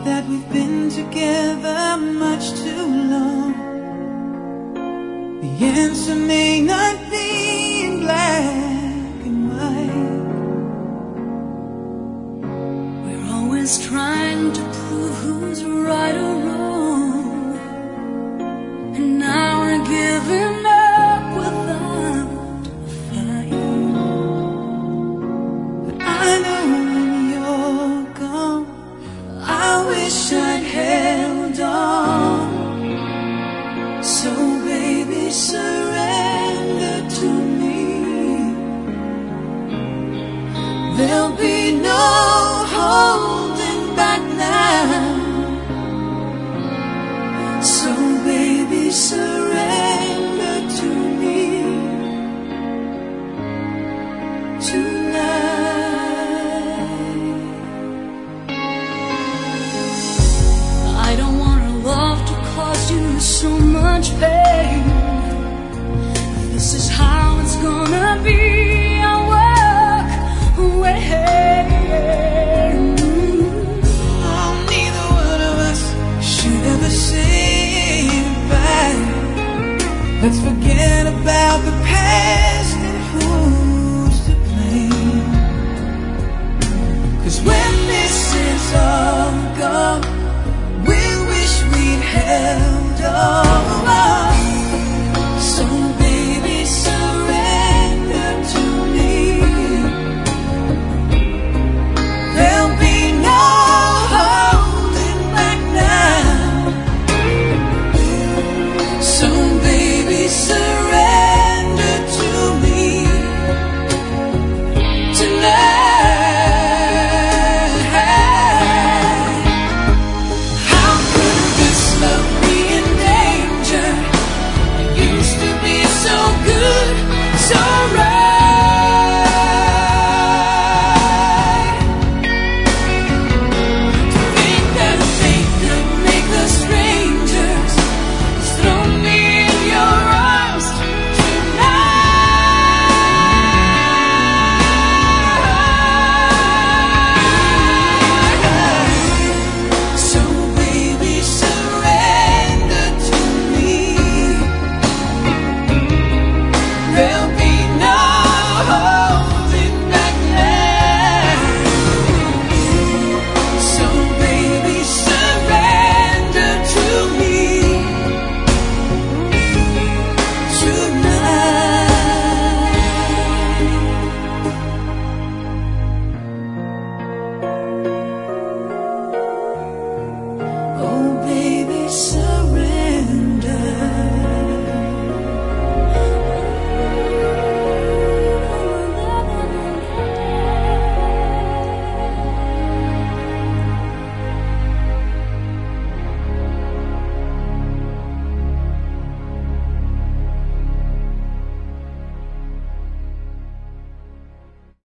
that we've been together much too long. The answer may not be in black and white. We're always trying to prove who's right or wrong, and now we're giving up without a fight. But I know when you're gone, I wish I'd held on. So baby, surrender to me. There'll be no holding back now. So baby, surrender to me tonight. I don't want our love to cause you so much pain. This is how it's gonna be. I'll walk away. Oh, neither one of us should ever say goodbye. Let's forget